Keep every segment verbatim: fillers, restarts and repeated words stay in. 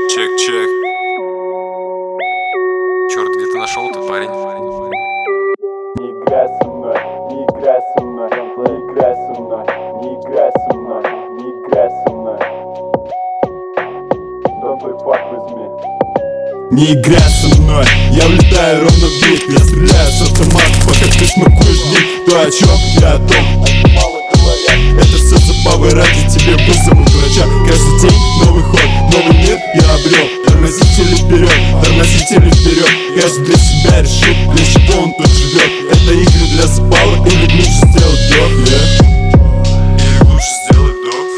Чек-чек. Черт, где ты нашел ты, парень? Не играй со мной, не играй со мной, не играй со мной, не играй со мной, не играй со мной. Don't play fuck with me. Не играй со мной, я влетаю ровно в бит. Я стреляю с автомата, пока ты смакуешь дик. То о чем, я о том. Мало говорят. Это все забавы, ради тебе вызовут врача. Каждый день новый ход, новый мир я обрел. Тормозители вперед, тормозители вперед. Каждый для себя решит, для чего он тут живет. Это игры для забавы или лучше сделать вдох, yeah? Или лучше сделать вдох.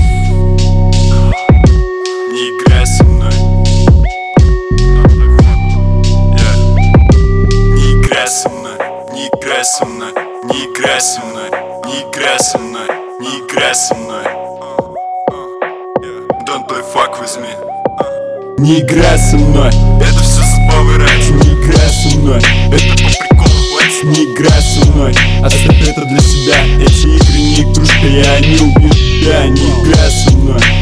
Не играй со мной. Не играй со мной, не играй со мной, не играй со мной, не играй со мной, не играй со мной. Don't play fuck with me. Не играй со мной, Это все забавы ради. не играй со мной, Это по приколу, хватит. не играй со мной. Оставь это для себя, эти игры не игрушка, и они убьют тебя. Не играй со мной.